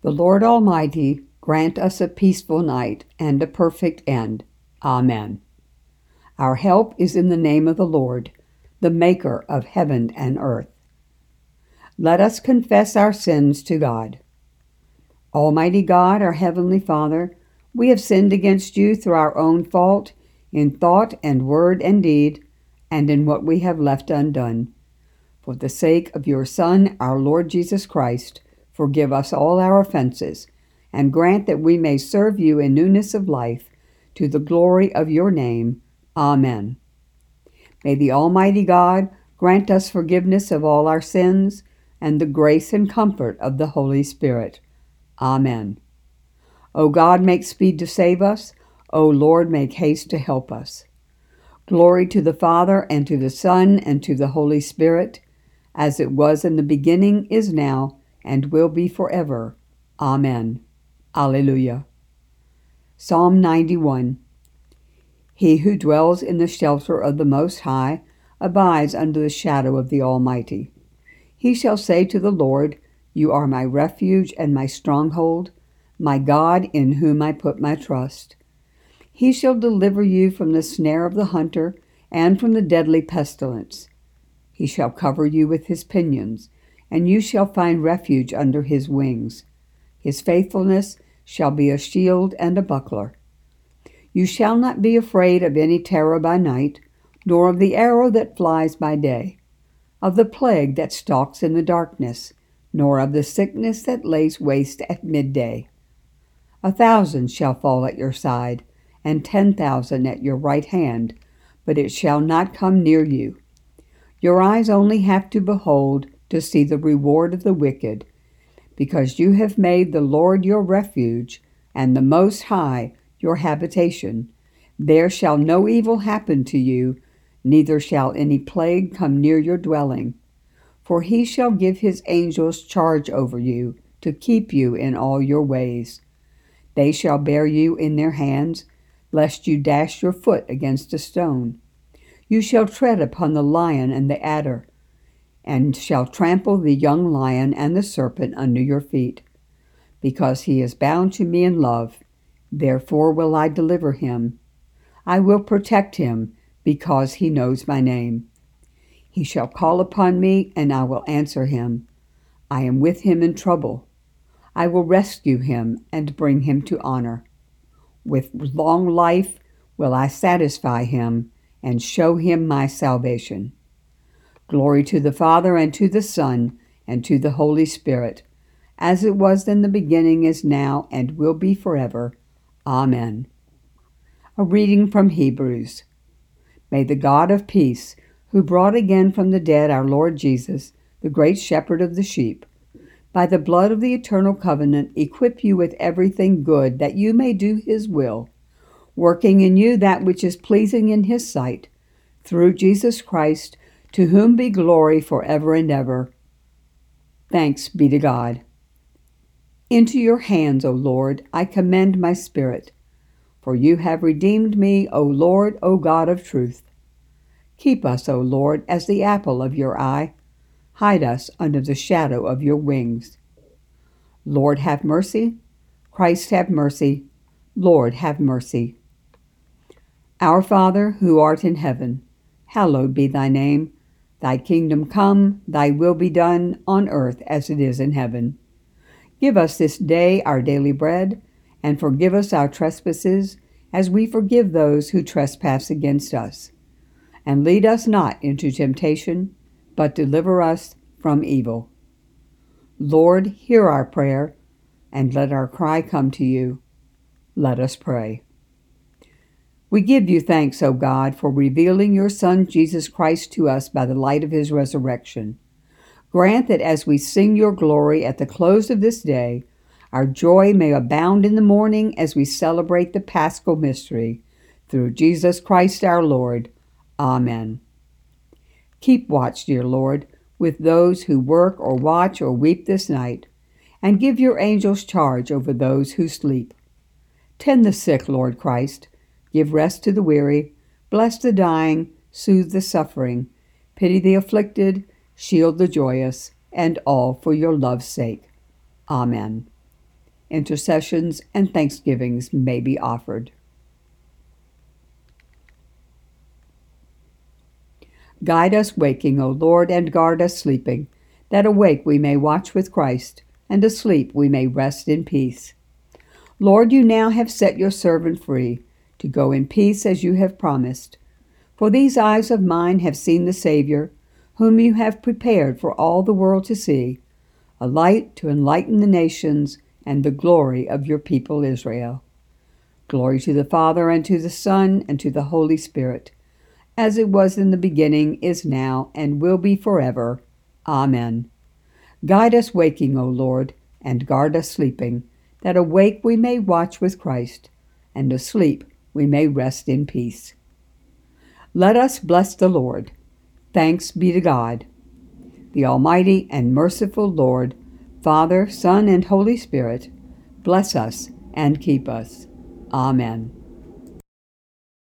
The Lord Almighty grant us a peaceful night and a perfect end. Amen. Our help is in the name of the Lord, the Maker of heaven and earth. Let us confess our sins to God. Almighty God, our Heavenly Father, we have sinned against you through our own fault, in thought and word and deed, and in what we have left undone. For the sake of your Son, our Lord Jesus Christ, forgive us all our offenses, and grant that we may serve you in newness of life, to the glory of your name. Amen. May the Almighty God grant us forgiveness of all our sins, and the grace and comfort of the Holy Spirit. Amen. O God, make speed to save us. O Lord, make haste to help us. Glory to the Father, and to the Son, and to the Holy Spirit, as it was in the beginning, is now, and will be forever. Amen. Alleluia. Psalm 91. He who dwells in the shelter of the Most High abides under the shadow of the Almighty. He shall say to the Lord, You are my refuge and my stronghold, my God in whom I put my trust. He shall deliver you from the snare of the hunter and from the deadly pestilence. He shall cover you with his pinions, and you shall find refuge under his wings. His faithfulness shall be a shield and a buckler. You shall not be afraid of any terror by night, nor of the arrow that flies by day, of the plague that stalks in the darkness, nor of the sickness that lays waste at midday. 1,000 shall fall at your side, and 10,000 at your right hand, but it shall not come near you. Your eyes only have to behold to see the reward of the wicked, because you have made the Lord your refuge, and the Most High your habitation. There shall no evil happen to you, neither shall any plague come near your dwelling. For he shall give his angels charge over you, to keep you in all your ways. They shall bear you in their hands, lest you dash your foot against a stone. You shall tread upon the lion and the adder, and shall trample the young lion and the serpent under your feet. Because he is bound to me in love, therefore will I deliver him. I will protect him, because he knows my name. He shall call upon me, and I will answer him. I am with him in trouble. I will rescue him and bring him to honor. With long life will I satisfy him and show him my salvation. Glory to the Father, and to the Son, and to the Holy Spirit, as it was in the beginning, is now, and will be forever. Amen. A reading from Hebrews. May the God of peace, who brought again from the dead our Lord Jesus, the great shepherd of the sheep, by the blood of the eternal covenant, equip you with everything good, that you may do his will, working in you that which is pleasing in his sight, through Jesus Christ, to whom be glory forever and ever. Thanks be to God. Into your hands, O Lord, I commend my spirit. For you have redeemed me, O Lord, O God of truth. Keep us, O Lord, as the apple of your eye. Hide us under the shadow of your wings. Lord, have mercy. Christ, have mercy. Lord, have mercy. Our Father, who art in heaven, hallowed be thy name. Thy kingdom come, thy will be done, on earth as it is in heaven. Give us this day our daily bread, and forgive us our trespasses, as we forgive those who trespass against us. And lead us not into temptation, but deliver us from evil. Lord, hear our prayer, and let our cry come to you. Let us pray. We give you thanks, O God, for revealing your Son, Jesus Christ, to us by the light of his resurrection. Grant that as we sing your glory at the close of this day, our joy may abound in the morning as we celebrate the Paschal mystery. Through Jesus Christ our Lord. Amen. Keep watch, dear Lord, with those who work or watch or weep this night, and give your angels charge over those who sleep. Tend the sick, Lord Christ. Give rest to the weary. Bless the dying. Soothe the suffering. Pity the afflicted. Shield the joyous. And all for your love's sake. Amen. intercessions, and thanksgivings may be offered. Guide us waking, O Lord, and guard us sleeping, that awake we may watch with Christ, and asleep we may rest in peace. Lord, you now have set your servant free, to go in peace as you have promised. For these eyes of mine have seen the Savior, whom you have prepared for all the world to see, a light to enlighten the nations, and the glory of your people Israel. Glory to the Father, and to the Son, and to the Holy Spirit, as it was in the beginning, is now, and will be forever. Amen. Guide us waking, O Lord, and guard us sleeping, that awake we may watch with Christ, and asleep we may rest in peace. Let us bless the Lord. Thanks be to God. The Almighty and merciful Lord, Father, Son, and Holy Spirit, bless us and keep us. Amen.